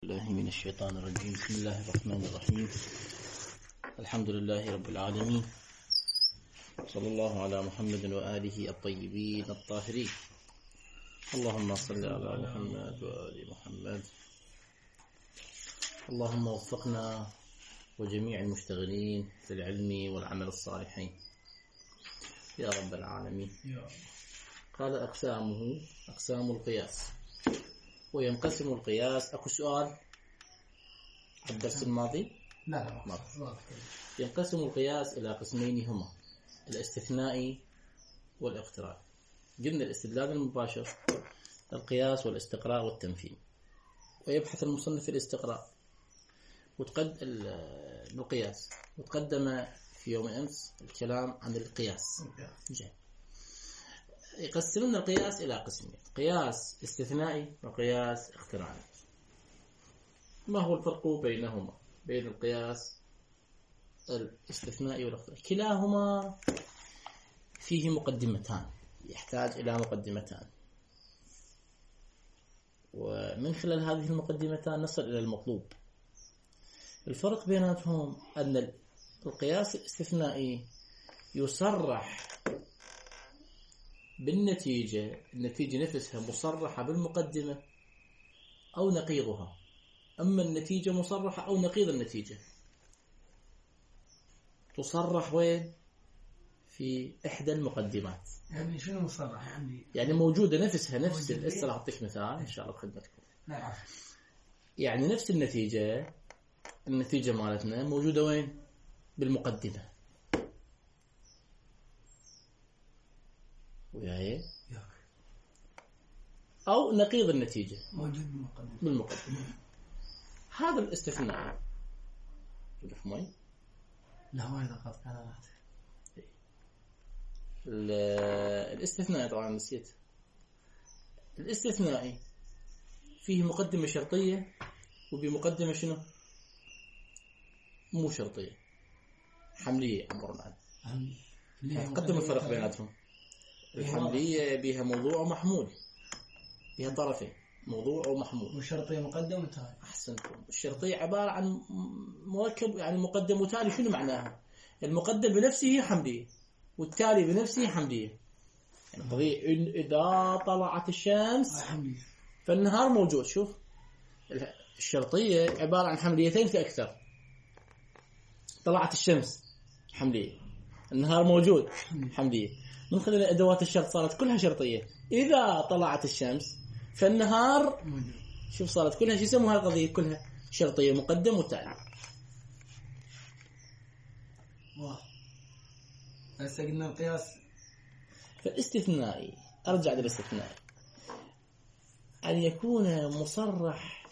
الله من الشيطان الرجيم. بسم الله الرحمن الرحيم. الحمد لله رب العالمين، صلى الله على محمد وآله الطيبين الطاهرين. اللهم صل على محمد وآل محمد. اللهم وفقنا وجميع المشتغلين في العلم والعمل الصالحين يا رب العالمين. قال أقسام القياس. وينقسم القياس. أكو سؤال الدرس الماضي؟ لا. ينقسم القياس إلى قسمين هما الاستثنائي والاقتران. قلنا الاستدلال المباشر، القياس والاستقراء والتمثيل. ويبحث المصنف الاستقراء القياس، وتقدم في يوم أمس الكلام عن القياس. يقسمون القياس إلى قسمين: قياس استثنائي وقياس اقتراني. ما هو الفرق بينهما، بين القياس الاستثنائي والاقتراني؟ كلاهما فيه مقدمتان، يحتاج إلى مقدمتان، ومن خلال هذه المقدمتان نصل إلى المطلوب. الفرق بيناتهم أن القياس الاستثنائي يصرح بالنتيجة، النتيجة نفسها مصرحة بالمقدمة أو نقيضها، أما النتيجة مصرحة أو نقيض النتيجة. تصرح وين؟ في إحدى المقدمات. يعني شنو مصرح؟ يعني موجودة نفسها، نفس الإسرة. أعطيك مثال إن شاء الله بخدمتكم. يعني نفس النتيجة مالتنا موجودة وين؟ بالمقدمة. وياي؟ أو نقيض النتيجة موجود بالمقدمة. هذا الاستثناء مفهوم؟ لا ما يدقق على الاستثناء. طبعا نسيت. الاستثنائي فيه مقدمة شرطية وبمقدمة شنو؟ مو شرطية، حملية. عمرنا قدم الفرق بيناتهم. الحملية بها موضوع ومحمول، بها طرفين، موضوع ومحمول. والشرطية مقدم وتالي. أحسنتم. الشرطية عبارة عن مركب، يعني مقدم وتالي. شنو معناها؟ المقدم بنفسه حملية والتالي بنفسه حملية. يعني قضية إذا طلعت الشمس فالنهار موجود. شوف، الشرطية عبارة عن حمليتين فأكثر. طلعت الشمس حملية، النهار موجود حملية. من خلال أدوات الشرط صارت كلها شرطية. إذا طلعت الشمس فالنهار موجود. شوف، صارت كلها شو يسموها القضية؟ كلها شرطية، مقدم وتالي. هسه قلنا القياس. فالاستثنائي، أرجع للاستثنائي، أن يكون مصرح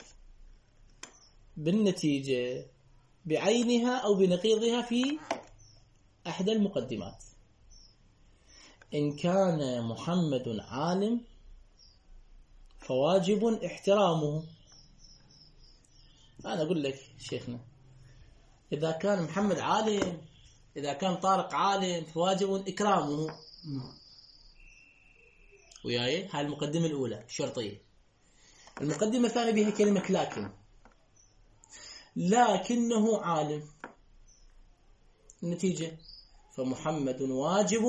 بالنتيجة بعينها أو بنقيضها في أحدى المقدمات. إن كان محمد عالم فواجب احترامه. أنا أقول لك شيخنا، إذا كان محمد عالم، إذا كان طارق عالم فواجب إكرامه. وياي؟ هاي المقدمة الأولى الشرطية. المقدمة الثانية بها كلمة لكنه عالم. النتيجة فمحمد واجب.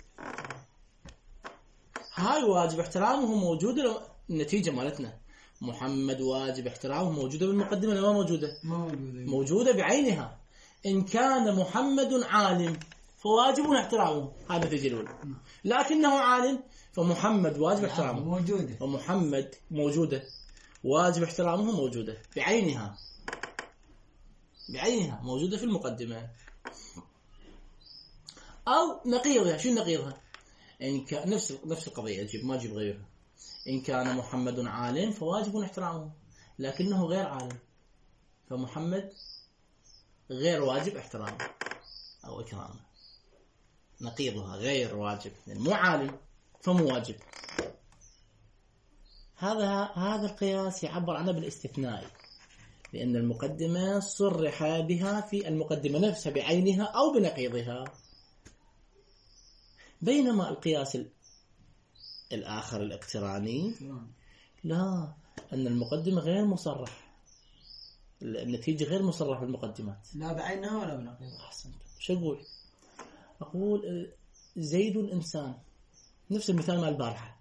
هاي واجب احترامه موجودة. النتيجة مالتنا محمد واجب احترامه موجودة بالمقدمة. ما موجودة بعينها. إن كان محمد عالم فواجب احترامه. هاي النتيجة الأولى. لكنه عالم فمحمد واجب احترامه موجودة، ومحمد موجودة، واجب احترامه موجودة بعينها موجودة في المقدمة. أو نقيضها. شو نقيضها؟ إن كان نفس القضية، ما أجيب غيرها. إن كان محمد عالم فواجب احترامه، لكنه غير عالم فمحمد غير واجب احترامه أو إكرامه. نقيضها غير واجب، يعني مو عالم فمو واجب. هذا القياس يعبر عنه بالاستثنائي، لأن المقدمة صرح بها في المقدمة نفسها بعينها أو بنقيضها. بينما القياس الآخر الاقتراني لا، أن المقدمة غير مصرح النتيجة غير مصرح بالمقدمات. لا بعينها ولا بنقيضها. أحسنت. شو أقول؟ أقول زيد إنسان، نفس المثال مال البارحة،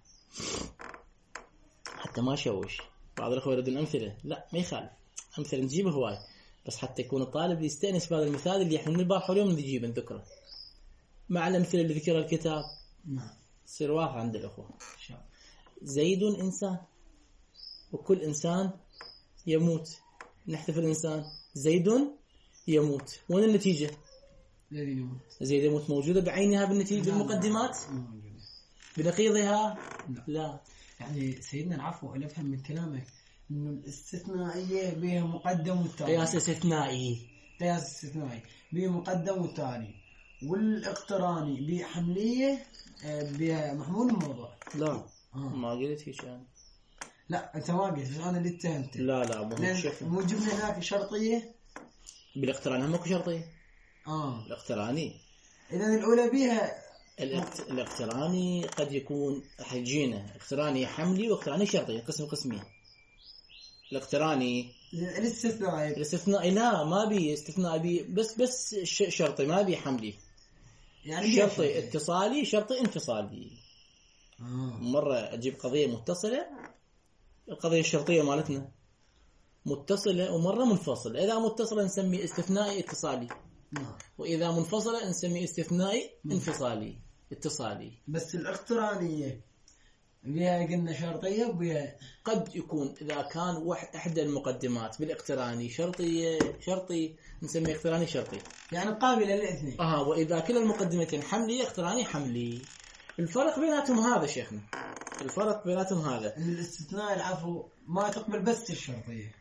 حتى ما شوش. بعض الأخوة يردون أمثلة، لا ما يخالف، أمثلة نجيبه هواي، بس حتى يكون الطالب يستأنس بهذا المثال اللي احنا من البارحة واليوم نجيبه نذكره مع الأمثلة اللي ذكرها الكتاب. نعم. تصير واضحة عند الأخوة. إن شاء الله. زيد إنسان، وكل إنسان يموت. نحتفل إنسان، زيد يموت. وين النتيجة؟ الذي يموت. زيد يموت موجودة بعينها بالنتيجة بالمقدمات؟ موجودة. بنقيضها؟ لا. يعني سيدنا العفو، أنا أفهم من كلامك إنه الاستثنائية بها مقدم والتالي. قياس استثنائي. قياس استثنائي بها مقدم والتالي، والاقتراني بحملية بها محمول الموضوع. لا ما قلت هيك يعني. لا أنت ما قلت، أنا اللي اتهمت. لا مو جبنا هناك شرطية بالاقتران هم اكو شرطية. الاقتراني إذا الأولى بها الاقتراني قد يكون حيجينا اقتراني حملي واقتراني شرطي، قسمين. الاقتراني الاستثنائي لا ما بي استثناء، بي بس شرطي، ما بي حملي. يعني شرطي اتصالي، شرطي انفصالي. مرة أجيب قضية متصلة، القضية الشرطية مالتنا متصلة، ومرة منفصلة. إذا متصلة نسمي استثنائي اتصالي، وإذا منفصلة نسمي استثنائي انفصالي اتصالي. بس الاقترانية بها قلنا شرطية، وبها قد يكون إذا كان إحدى المقدمات بالاقتراني شرطي نسميه اقتراني شرطي، يعني قابلة للاثنين. وإذا كلا المقدمتين حملي اقتراني حملي. الفرق بيناتهم هذا شيخنا، الفرق بيناتهم هذا. الاستثناء العفو ما تقبل بس الشرطية.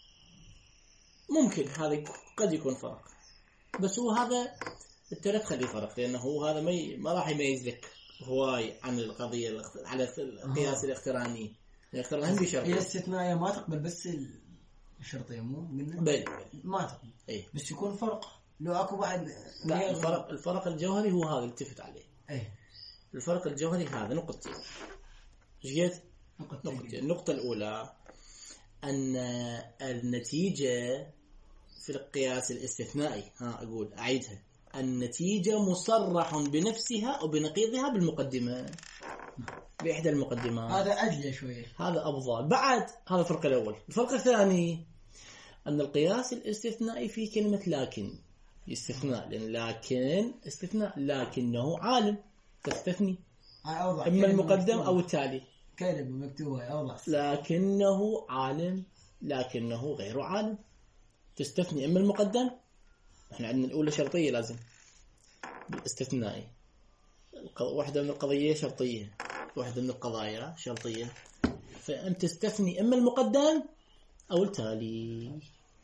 ممكن هذا قد يكون فرق، بس هو هذا التلف خليه فرق، لأنه هو هذا ما راح يميز لك هواي عن القضية على القياس الاقتراني. الاقتراني هم بشرط. هي الاستثنائية ما تقبل بس الشرطية، مو قلنا ما تقبل. إيه؟ بس يكون فرق لو اكو بعد. لا الفرق الجوهري هو هذا التفت عليه. الفرق الجوهري هذا نقطتين. جيت نقطتين. النقطة الأولى أن النتيجة في القياس الاستثنائي، أقول أعيدها، النتيجة مصرح بنفسها أو بنقيضها بالمقدمة، بإحدى المقدمات. هذا أجل شوية، هذا أفضل. بعد هذا الفرق الأول. الفرق الثاني أن القياس الاستثنائي في كلمة لكن استثناء، لأن لكن استثناء، لكنه عالم تستثني إما المقدم أو التالي. كلمة مكتوبة أوضح. لكنه عالم، لكنه غير عالم، تستثني إما المقدم. إحنا عندنا الأولى شرطية لازم استثنائي، واحدة من القضية شرطية، واحدة من القضايا شرطية، فأنت تستثني إما المقدم أو التالي.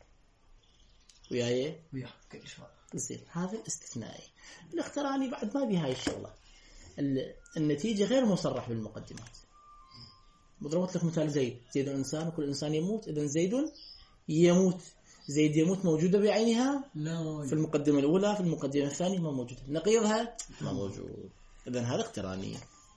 وياي كل شيء زين. هذا الاستثنائي. الاقتراني بعد ما بهاي الشغلة، النتيجة غير مصرح بالمقدمات. ضربت لك مثال زيد إنسان وكل إنسان يموت، إذن زيد يموت. زيد يموت موجودة بعينها؟ لا. في المقدمة الأولى، في المقدمة الثانية ما موجودة. نقيضها ما موجود. إذن هذا اقتراني.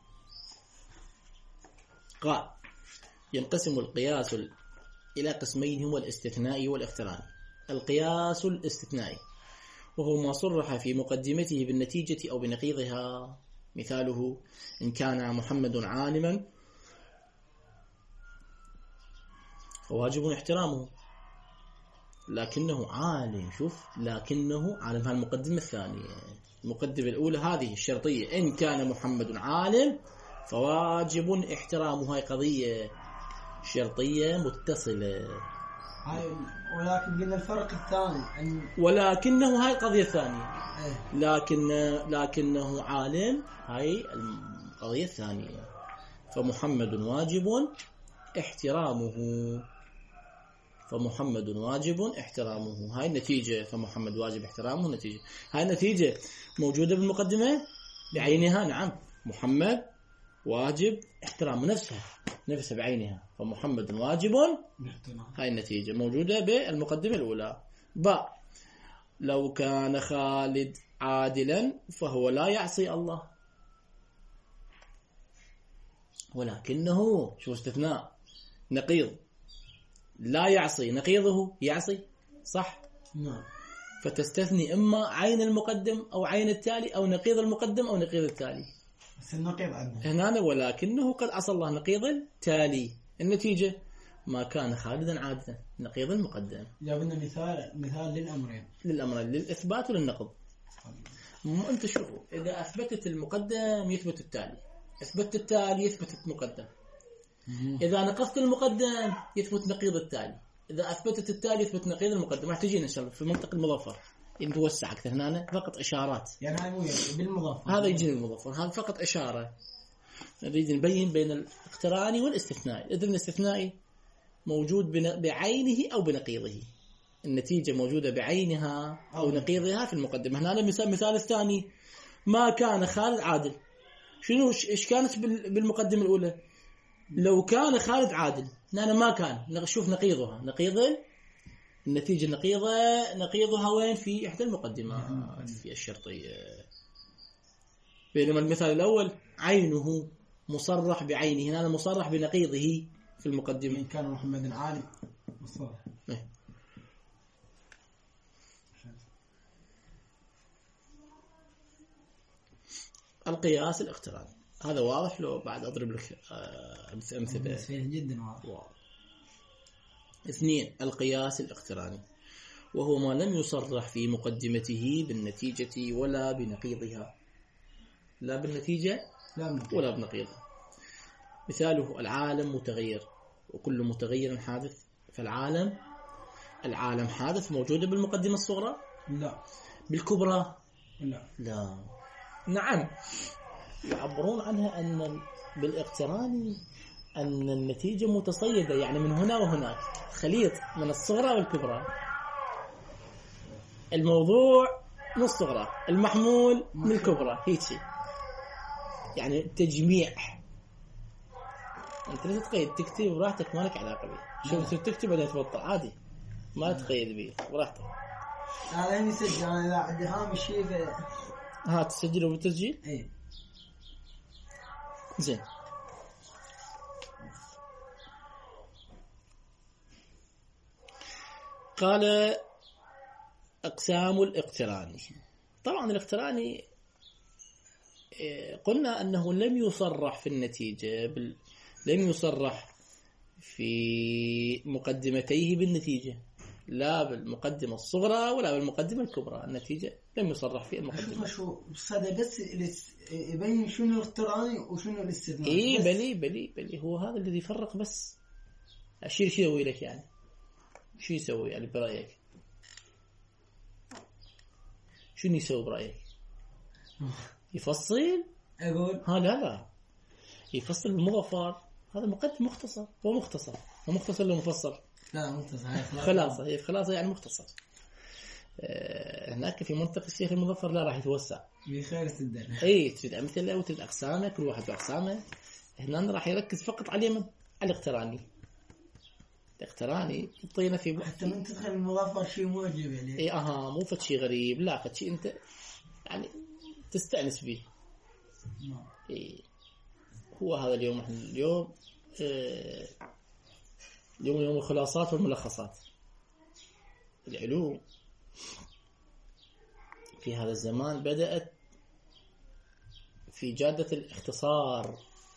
قال ينقسم القياس إلى قسمين هو الاستثنائي والاقتراني. القياس الاستثنائي وهو ما صرح في مقدمته بالنتيجة أو بنقيضها. مثاله إن كان محمد عالما فواجب احترامه، لكنه عالم. شوف لكنه عالم، هالمقدمة الثانية. المقدمة الأولى هذه الشرطية، إن كان محمد عالم فواجب احترامه، هاي قضية شرطية متصلة. ولكن قلنا الفرق الثاني ولكنه هاي القضية الثانية. لكنه عالم، هاي القضية الثانية. فمحمد واجب احترامه، فمحمد واجب احترامه، هاي النتيجة. فمحمد واجب احترامه نتيجة. هاي النتيجة موجودة بالمقدمة بعينها. نعم، محمد واجب احترامه، نفسها بعينها. فمحمد واجب، هاي النتيجة موجودة بالمقدمة الأولى. لو كان خالد عادلا فهو لا يعصي الله، ولكنه شو استثناء نقيض لا يعصي، نقيضه يعصي. صح؟ نعم. فتستثني إما عين المقدم أو عين التالي أو نقيض المقدم أو نقيض التالي. بس النقيض عندنا هنا ولكنه قد عصى الله نقيض التالي. النتيجة ما كان خالدا عادة، نقيض المقدم. جاب لنا مثال للأمرين، للأمرين، للإثبات وللنقض. أنت شوفوا، إذا أثبتت المقدم يثبت التالي، أثبتت التالي يثبت المقدم. إذا نقصت المقدم يثبت نقيض التالي، إذا أثبتت التالي يثبت نقيض المقدم. راح تجينا إن شاء الله في منطق المظفر نتوسع أكثر. هنا فقط إشارات، يعني هاي مو بالمضاف، هذا يجي المظفر، هذا فقط إشارة. نريد نبين بين الاقتراني والاستثنائي. إذن الاستثنائي موجود بعينه أو بنقيضه، النتيجة موجودة بعينها أو نقيضها في المقدمة. هنا المثال الثاني، ما كان خالد عادل. شنو إيش كانت بالمقدمة الأولى؟ لو كان خالد عادل، هنا ما كان. نشوف نقيضها، نقيض النتيجة نقيضها وين؟ في إحدى المقدمات في الشرطية. بينما المثال الأول عينه مصرح بعينه، هنا مصرح بنقيضه في المقدمة. إن كان محمد عالم مصرح. القياس الاقتراني هذا واضح، لو بعد أضرب لك أمثلة جدا واضح. 2. القياس الاقتراني وهو ما لم يصرح في مقدمته بالنتيجة ولا بنقيضها، لا بالنتيجة ولا بنقيضها. مثاله العالم متغير وكل متغير حادث. فالعالم حادث، موجودة بالمقدمة الصغرى؟ لا. بالكبرى؟ لا. نعم. يعبرون عنها أن بالاقتراني أن النتيجة متصيدة، يعني من هنا وهناك، خليط من الصغرى والكبرى. الموضوع من الصغرى، المحمول من الكبرى، هيك شيء. يعني تجميع. أنت لا تتقيد، تكتب براحتك، ما لك علاقة به. شوف تكتب بعدين تبطل عادي، ما تقيد به، براحتك. هذا يسجل، أنا إذا عندي هامش شيء تسجله بالتسجيل؟ إيه. زين. قال أقسام الاقتراني. طبعا الاقتراني قلنا أنه لم يصرح في النتيجة لم يصرح في مقدمتيه بالنتيجة، لا بالمقدمة الصغرى ولا بالمقدمة الكبرى. النتيجة لم يصرح في المقدمة. شو هذا بس يبين شنو الاقتراني وشنو الاستثناء. إيه بلي هو هذا الذي يفرق. بس أشير شو يسوي لك يعني؟ شو يسوي يعني برأيك؟ شنو يسوي برأيك؟ يفصل؟ أقول لا يفصل المظفر. هذا مقدم مختصر. هو مختصر ولا مفصل؟ لا مختصر. خلاصة يعني مختصر. هناك في منطقة الشيخ المظفر لا راح يتوسع بخير الدنيا. تريد أمثلة وتريد أقسامه، كل واحد بأقسامه. هنا راح يركز فقط على اليمن، على الاقتراني يعطينا في حتى من تدخل المظفر شيء موجب يعني. مو فد شيء غريب، لا فد شيء أنت يعني تستأنس به. هو هذا اليوم. احنا اليوم يوم الخلاصات والملخصات. العلوم في هذا الزمان بدأت في جادة الاختصار.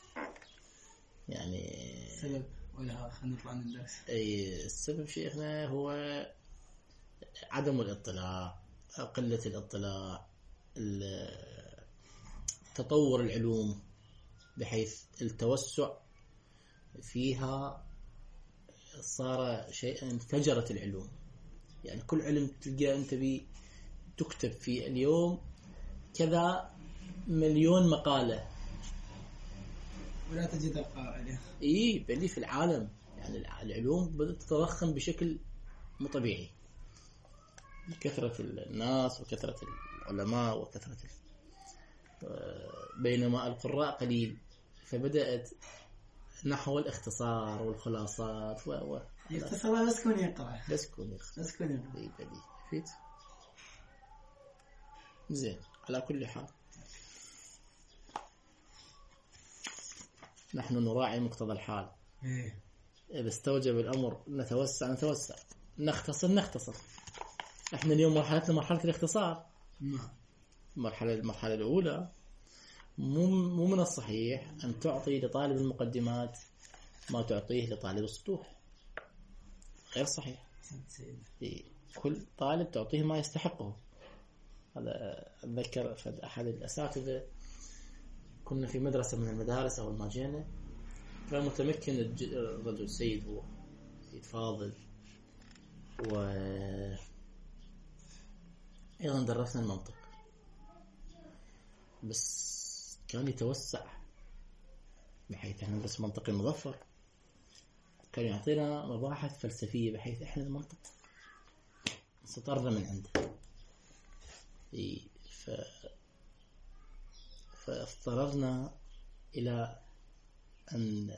يعني السبب ولا خلينا نطلع من الدرس. السبب شيخنا هو عدم الاطلاع، قلة الاطلاع، تطور العلوم بحيث التوسع فيها صار شيئا، انفجرت العلوم. يعني كل علم تلقى أنت تكتب في اليوم كذا مليون مقالة ولا تجد القائلة. بل في العالم يعني العلوم بدأت تتضخم بشكل مو طبيعي، كثرة الناس وكثرة العلماء وكثرة بينما القراء قليل، فبدأت نحو الاختصار والخلاصات اختصار بس كون يقرأ. فيت زين. على كل حال نحن نراعي مقتضى الحال. إذا استوجب الأمر نتوسع. نختصر. احنا اليوم مرحلتنا مرحلة الاختصار. نعم. المرحلة الأولى مو من الصحيح أن تعطي لطالب المقدمات ما تعطيه لطالب السطوح، غير صحيح. كل طالب تعطيه ما يستحقه. هذا أتذكر في أحد الأساتذة، كنا في مدرسة من المدارس أول ما جينا، كان متمكن الرجل السيد، هو سيد فاضل، و أيضا درسنا المنطق، بس كان يتوسع بحيث احنا ندرس منطق المظفر، كان يعطينا مباحث فلسفية بحيث احنا المنطق سطرنا من عنده. فاضطررنا إلى أن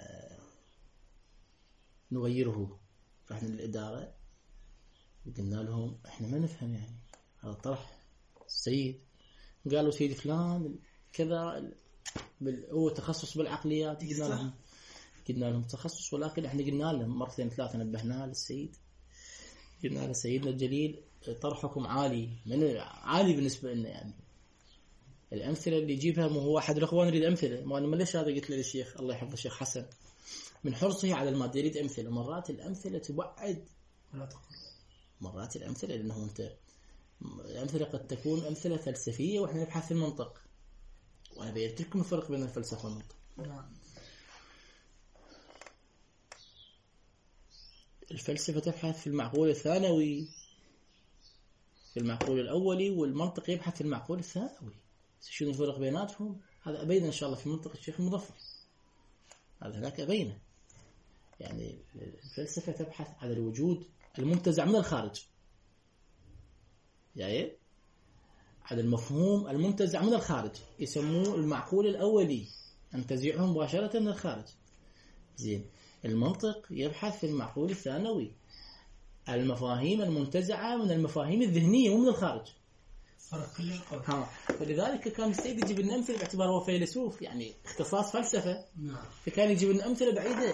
نغيره. رحنا للإدارة وقلنا لهم احنا ما نفهم يعني هذا طرح السيد. قالوا سيد فلان كذا هو تخصص بالعقليات. قلنا لهم تخصص، ولكن احنا قلنا لهم مرتين ثلاثة، نبهنا للسيد، قلنا له سيدنا الجليل طرحكم عالي بالنسبة لنا، يعني الأمثلة اللي يجيبها مو هو أحد الأخوان يريد أمثلة، ما أنا ليش هذا قلت له للشيخ الله يحفظه الشيخ حسن من حرصه على المادة يريد أمثلة. مرات الأمثلة تبعد، مرات الأمثلة لأنه أنت الأمثلة قد تكون أمثلة فلسفية وإحنا نبحث في المنطق، وأنا بينت لكم الفرق بين الفلسفة والمنطق. الفلسفة تبحث في المعقول الثانوي، في المعقول الأولي، والمنطق يبحث في المعقول الثانوي. شنو الفرق بيناتهم؟ هذا أبين إن شاء الله في منطق الشيخ المظفر، هذا هناك أبينه. يعني الفلسفة تبحث على الوجود المنتزع من الخارج، يعني على المفهوم المنتزع من الخارج، يسموه المعقول الأولي، انتزعه مباشرة من الخارج. زين، المنطق يبحث في المعقول الثانوي، المفاهيم المنتزعة من المفاهيم الذهنية ومن الخارج. فلذلك كان السيد يجيب لنا أمثلة باعتباره هو فيلسوف، يعني اختصاص فلسفة. فكان يجيب لنا أمثلة بعيدة،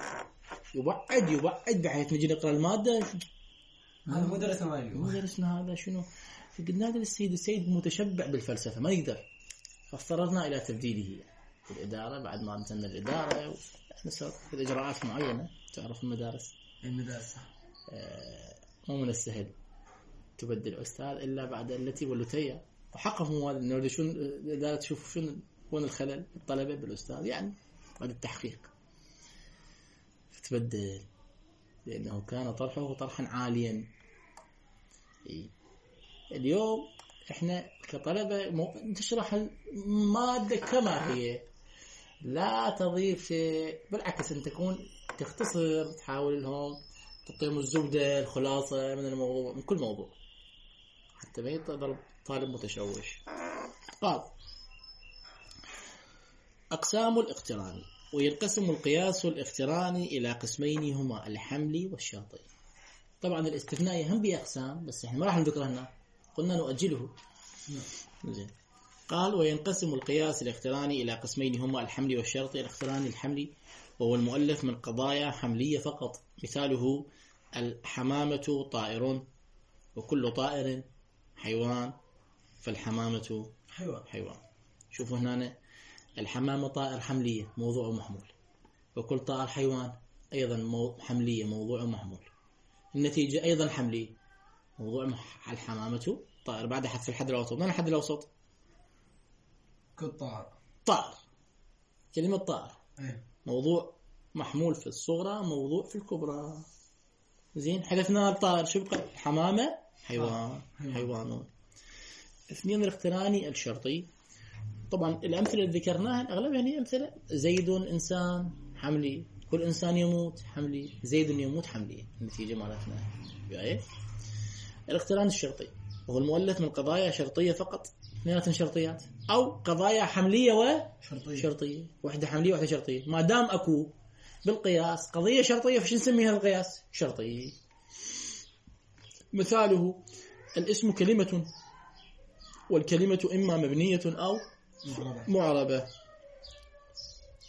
يبعد بحيث نجي نقرأ المادة. هذا مو درسنا هذا شنو. فقلنا له السيد متشبع بالفلسفة ما يقدر، فاضطررنا إلى تبديله في الإدارة. بعد ما نزلنا الإدارة صارت في إجراءات معينة، تعرف المدارس مو من السهل تبدل أستاذ إلا بعد التي واللتية، وحقهم هذا إنه شون الإدارة تشوف شون وين الخلل الطلبة بالأستاذ، يعني بعد التحقيق فتبدل، لأنه كان طرحه طرحا عاليا. اليوم إحنا كطلبة تشرح المادة كما هي، لا تضيف شيء، بالعكس أن تكون تختصر، تحاول لهم تعطيهم الزبدة الخلاصة من الموضوع، من كل موضوع، حتى ما يضل طالب متشوش. قال: أقسام الاقتران. وينقسم القياس الاقتراني إلى قسمين هما الحملي والشرطي. طبعا الاستثناء هم بأقسام، بس احنا ما راح نذكره هنا، قلنا نؤجله. زين. قال: وينقسم القياس الاقتراني إلى قسمين هما الحملي والشرطي. الاقتراني الحملي وهو المؤلف من قضايا حملية فقط، مثاله الحمامة طائر، وكل طائر حيوان، فالحمامة حيوان. شوفوا هنا، الحمامة طائر حملية موضوع محمول، وكل طائر حيوان أيضا حملية موضوع محمول. النتيجة أيضا حملية موضوع الحمامة طائر، بعد حذف الحد الأوسط. من الحد الأوسط؟ كل طائر، كلمة طائر موضوع محمول في الصغرى، موضوع في الكبرى. زين، حذفنا الطائر، شو بقى؟ الحمامة حيوان. اثنين الاقتراني الشرطي. طبعا الأمثلة اللي ذكرناها الأغلب يعني أمثلة زيد إنسان حملي، كل إنسان يموت حملي، زيد يموت حملي، النتيجة مالتنا يعني. الاقتران الشرطي وهو المؤلف من قضايا شرطية فقط، اثنين شرطيات، أو قضايا حملية وشرطية، واحدة حملية واحدة شرطية. ما دام أكو بالقياس قضية شرطية فش نسميها القياس؟ شرطي. مثاله الاسم كلمة، والكلمة إما مبنية أو معربة.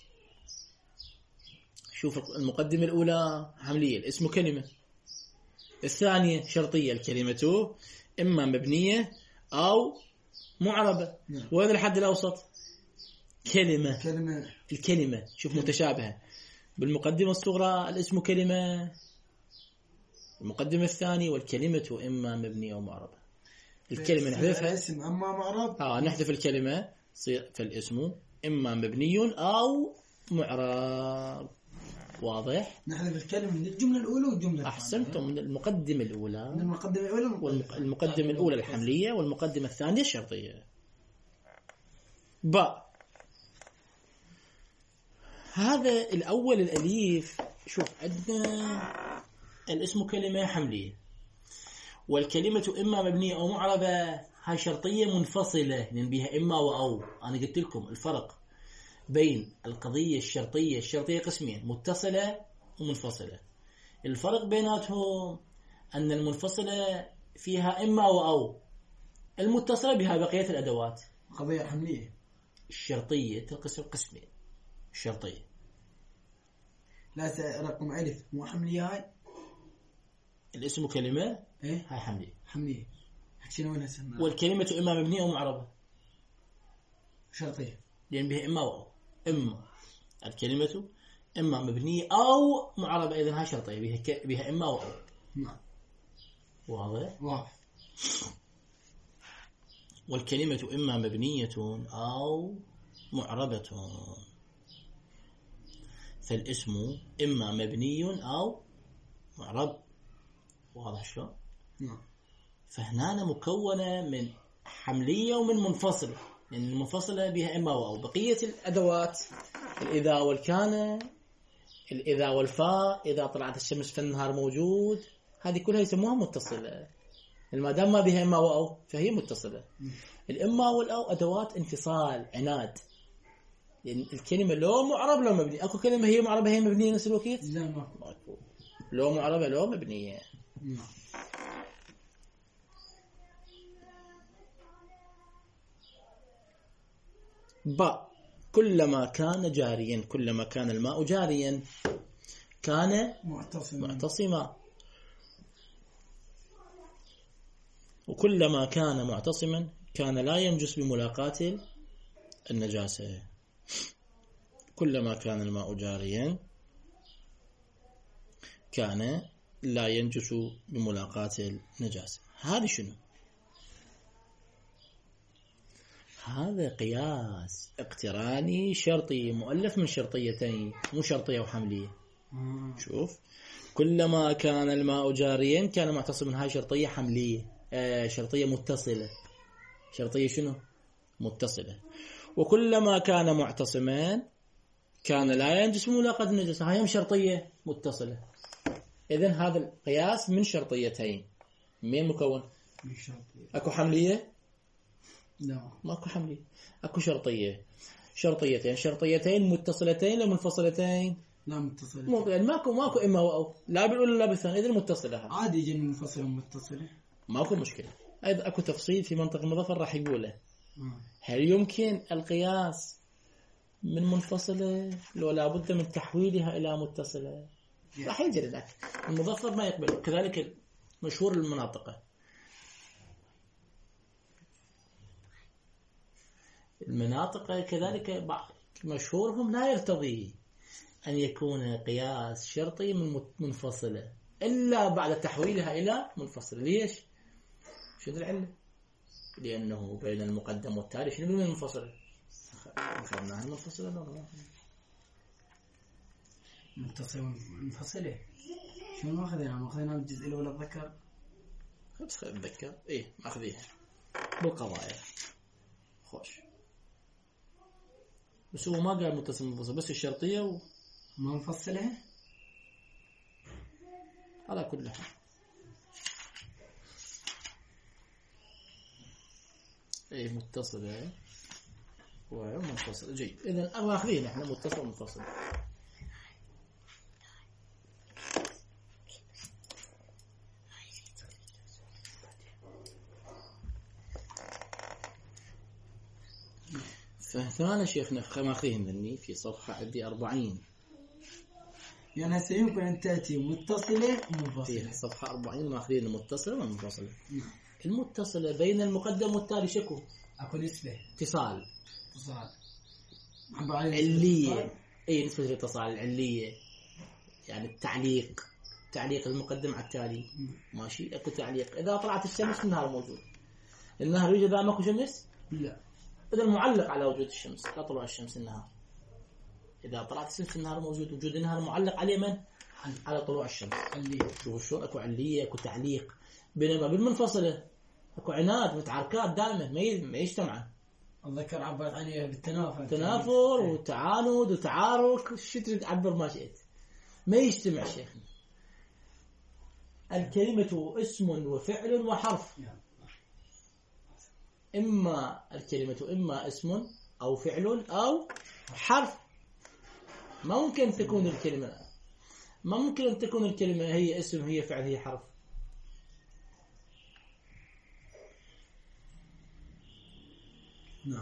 شوف المقدمة الأولى حملية، الاسم كلمة، الثانية شرطية، الكلمة إما مبنية أو معربة. وين الحد الأوسط؟ كلمة. الكلمة شوف متشابهة. بالمقدمة الصغرى الاسم كلمة، المقدمة الثانية والكلمة إما مبنية أو معربة. الكلمة نحذفها، الاسم أما معرب، نحذف الكلمة، فالاسم إما مبني أو معرب. واضح؟ نحذف الكلمة من الجملة الأولى والجملة أحسنتم، من المقدمة الأولى، من المقدمة الأولى والمقدمة الأولى الحملية والمقدمة الثانية الشرطية. هذا الأول الأليف. شوف عندنا الاسم كلمة حملية، والكلمة إما مبنية أو معربة، هاي شرطية منفصلة لأن بها إما وأو. أنا قلت لكم الفرق بين القضية الشرطية، الشرطية قسمين، متصلة ومنفصلة. الفرق بيناتهم أن المنفصلة فيها إما وأو، المتصلة بها بقية الأدوات. قضية حملية. الشرطية تنقسم قسمين. الشرطية لا رقم ألف مو حملية، هاي الاسم كلمة، إيه هاي حملية. حملية. شنو وين اسمها؟ والكلمة إما مبنية أو معربة، شرطية لأن بها إما وأو. إما الكلمة إما مبنية أو معربة، إذن هاي شرطية بها إما وأو. نعم. واضح. والكلمة إما مبنية أو معربة، فالاسم إما مبني أو معرب. واضح شلون؟ نعم. فهنا مكونة من حملية ومن منفصلة، لأن يعني المنفصلة بها إما وأو. بقية الأدوات الإذا والكان، الإذا والفاء، إذا طلعت الشمس في النهار موجود، هذه كلها يسموها متصلة. ما دام ما بها إما وأو فهي متصلة. الإما والأو أدوات انفصال، عناد. لأن يعني الكلمة لو معرب لو مبني. أكو كلمة هي معربة هي مبنية نفس الوقت؟ لا ماكو. لو معربة لو مبنية. كلما كان جاريا، كلما كان الماء جاريا كان معتصما، وكلما كان معتصما كان لا ينجس بملاقاة النجاسة. كلما كان الماء جاريا كان لا ينجس بملاقاة النجاسة. هذا شنو؟ هذا قياس اقتراني شرطي مؤلف من شرطيتين، مو شرطية وحملية. شوف، كلما كان الماء جاريا كان معتصما، هاي شرطية حملية، شرطية متصلة. شرطية شنو؟ متصلة. وكلما كان معتصما كان لا ينجس بملاقاة النجاسة، هاي هم شرطية متصلة. إذن هذا القياس من شرطيتين. مين مكون؟ من شرطية. أكو حملية؟ لا ماكو حملية. أكو شرطية. شرطيتين متصلتين لو منفصلتين؟ لا متصلة. يعني ماكو إما وأو، لا بالأولى لا بالثانية، إذن متصلة. عادي يجي منفصلة ومتصلة، ماكو مشكلة. أيضا أكو تفصيل في منطق المظفر راح يقوله. هل يمكن القياس من منفصلة لو لابد من تحويلها إلى متصلة؟ راح يجري لك المظفر ما يقبل. كذلك مشهور المناطق، المناطق كذلك مشهورهم لا يرتضي أن يكون قياس شرطي من منفصلة إلا بعد تحويلها إلى منفصلة. ليش؟ شو العلة؟ لأنه بين المقدم والتالي شنو من المنفصلة؟ أخذناها المنفصلة ولا منفصلة؟ شو ما أخذنا الجزء الأول الذكر. خبز أتذكر إيه أخذيها بالقضايا خوش، بس هو ما قال متصل منفصل، بس الشرطية ما منفصلة على كل حال. ايه متصلة ومنفصلة. جيد، إذن أخذين احنا متصل ومنفصل. فهنا شيخنا ماخذين مني في صفحة عندي 40. يعني هسه يمكن أن تأتي متصلة في ومنفصلة. صفحة 40 ماخذين المتصلة والمنفصلة. نعم. المتصلة بين المقدم والتالي شكو أكو نسبة اتصال علية. اي نسبة الاتصال العلية، يعني التعليق، تعليق المقدم على التالي. ماشي، اكو تعليق. اذا طلعت الشمس النهار موجود. النهار يوجد اذا ماكو شمس؟ لا. اذا المعلق على وجود الشمس، لا طلوع الشمس النهار. اذا طلعت الشمس النهار موجود، وجود النهار معلق عليه من؟ على طلوع الشمس. علية. شوفوا شلون اكو علية، اكو تعليق. بينما بالمنفصلة اكو عناد، متعاركات دائما ما يجتمعن. الذكر عبرت عنها بالتنافر، تنافر وتعاند وتعارك، شو تريد تعبر ما شئت، ما يجتمع شيخنا. الكلمة اسم وفعل وحرف. إما الكلمة إما اسم أو فعل أو حرف. ما ممكن تكون الكلمة، ما ممكن أن تكون الكلمة هي اسم هي فعل هي حرف. نعم.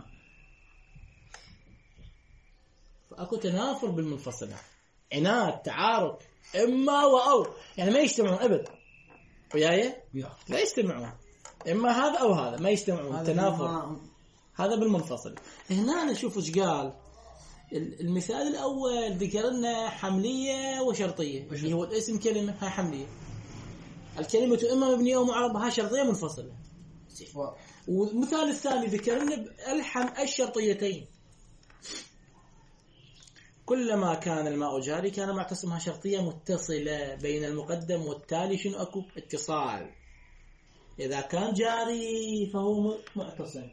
فأكو تنافر بالمنفصلة، عناد، تعارك، إما وأو، يعني ما يجتمعون أبدا. وياي لا يجتمعون، إما هذا أو هذا، ما يجتمعون. تنافر. هذا بالمنفصل. هنا نشوف إيش قال. المثال الأول ذكر لنا حملية وشرطية، اللي هو الاسم كلمة هاي حملية، الكلمة إما مبنية أو معربة هاي شرطية منفصلة. والمثال الثاني ذكر لنا الشرطيتين. كلما كان الماء جاري كان معتصمها شرطية متصلة بين المقدم والتالي. شنو أكو؟ اتصال. إذا كان جاري فهو معتصم،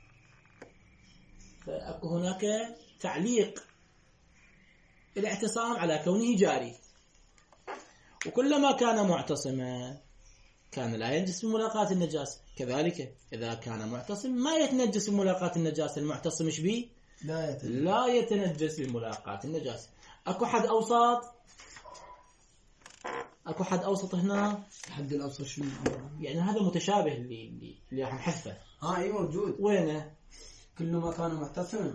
فأكو هناك تعليق الاعتصام على كونه جاري. وكلما كان معتصما كان لا ينجس بملاقاة النجاسة. كذلك إذا كان معتصم ما يتنجس بملاقاة النجاسة. المعتصم ايش بيه؟ لا يتنجس بملاقاة النجاسة. أكو حد أوسط؟ أكو حد أوسط هنا؟ الحد الأوسط شنو؟ يعني هذا متشابه اللي راح نحذفه. أي موجود. وينه؟ كلما كان معتصما.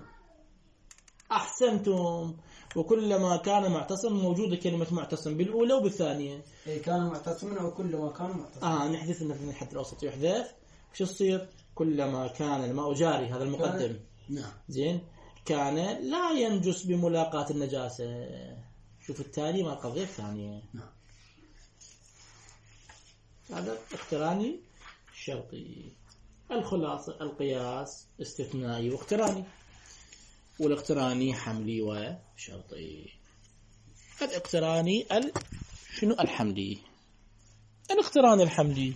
أحسنتم. وكلما كان معتصم موجودة كلمة معتصم بالأولى وبالثانية. إيه كان معتصما أو كلما كان معتصما. نحذف إنه في الحد الأوسط يحذف. شو يصير؟ كلما كان الماء جاري، هذا المقدم. نعم. زين. كان لا ينجس بملاقاة النجاسة. شوف التالي ما القضية الثانية. نعم. هذا اقتراني شرطي. الخلاصة القياس استثنائي واقتراني، والاقتراني حملي وشرطي. الاقتراني شنو الحملي؟ الاقتراني الحملي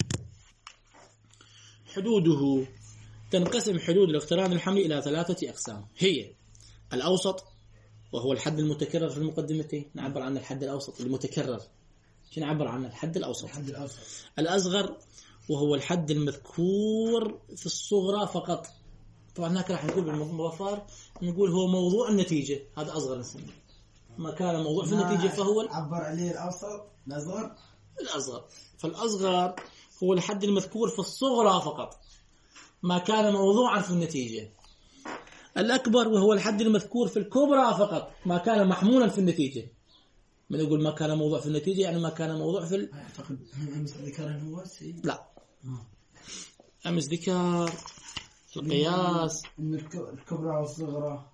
حدوده تنقسم حدود الاقتران الحملي إلى 3 أقسام. هي الأوسط وهو الحد المتكرر في المقدمتين، نعبر عن الحد الأوسط المتكرر. شو نعبر عن الحد الأوسط؟ الأصغر وهو الحد المذكور في الصغرى فقط. طبعا هناك راح نقول بالمظفر نقول هو موضوع النتيجة، هذا أصغر نسميه. ما كان موضوع في النتيجة فهو عبر عليه الأوسط. الأصغر. فالأصغر هو الحد المذكور في الصغرى فقط، ما كان موضوعا في النتيجة. الأكبر وهو الحد المذكور في الكبرى فقط، ما كان محمولا في النتيجة. من يقول ما كان موضوع في النتيجة يعني ما كان موضوع في أعتقد أمس ذكر هو لا أمس ذكر القياس. الكبرى والصغرى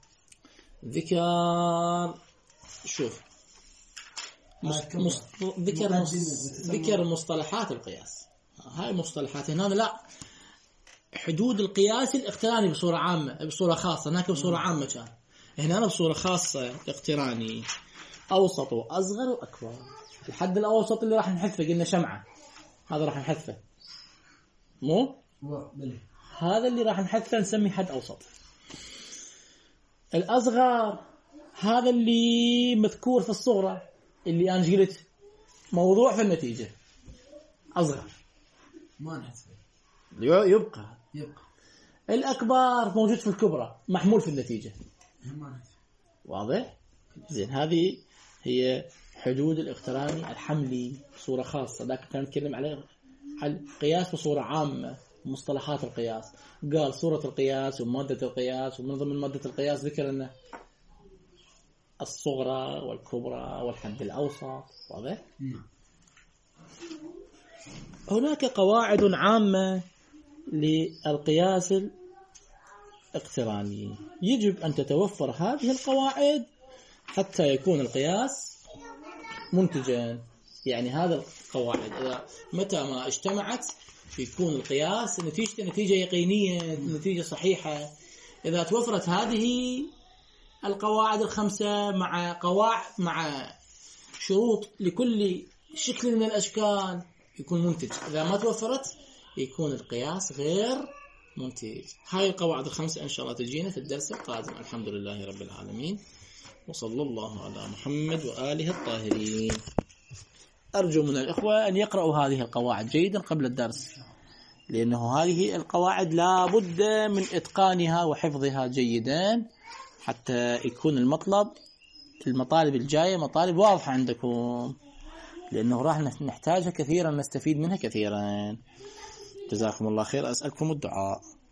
ذكر. شوف ذكر مصطلحات القياس. هاي مصطلحات هنا. لا، حدود القياس الاقتراني بصورة عامة، بصورة خاصة. هناك بصورة عامة كان، هنا بصورة خاصة. اقتراني أوسط وأصغر وأكبر. الحد الأوسط اللي راح نحذفه قلنا شمعة، هذا راح نحذفه. مو هذا اللي راح نحذفه نسمي حد أوسط. الأصغر هذا اللي مذكور في الصغرى، اللي أنا قلت موضوع في النتيجة أصغر، ما نحذفه، يبقى. الأكبر موجود في الكبرى، محمول في النتيجة. واضح؟ زين. هذه هي حدود الاقتراني الحملي بصورة خاصة. لكن كان نتكلم على القياس بصورة عامة، مصطلحات القياس. قال صورة القياس ومادة القياس، ومن ضمن مادة القياس ذكر أنه الصغرى والكبرى والحد الأوسط. واضح؟ هناك قواعد عامة للقياس الاقتراني، يجب أن تتوفر هذه القواعد حتى يكون القياس منتجا. يعني هذا القواعد إذا متى ما اجتمعت يكون القياس نتيجة يقينية، نتيجة صحيحة. إذا توفرت هذه القواعد الخمسة مع شروط لكل شكل من الأشكال يكون منتج. إذا ما توفرت يكون القياس غير منتج. هاي القواعد الخمسة إن شاء الله تجينا في الدرس القادم. الحمد لله رب العالمين، وصلى الله على محمد وآله الطاهرين. أرجو من الإخوة أن يقرأوا هذه القواعد جيدا قبل الدرس، لأنه هذه القواعد لا بد من إتقانها وحفظها جيدا حتى يكون المطالب الجاية مطالب واضحة عندكم، لأنه راح نحتاجها كثيرا، نستفيد منها كثيرا. جزاكم الله خير. أسألكم الدعاء.